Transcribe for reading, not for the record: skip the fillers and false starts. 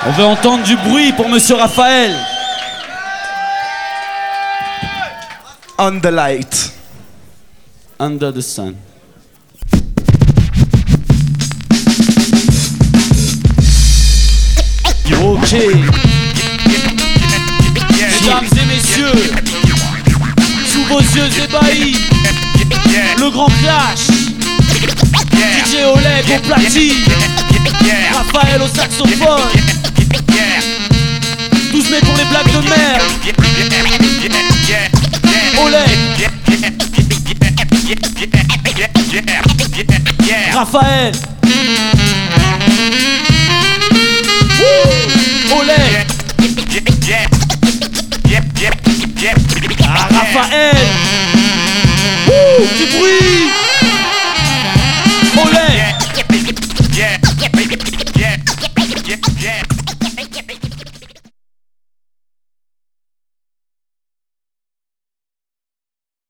On veut entendre du bruit pour Monsieur Raphaël. On the light. Under the sun. Ok. Mesdames et messieurs, sous vos yeux ébahis, le grand clash. DJ Oleg au platine, Raphaël au saxophone. 12 mai pour les blagues de merde. Oleg, Raphaël, Oleg, Raphaël, du bruit. Oleg.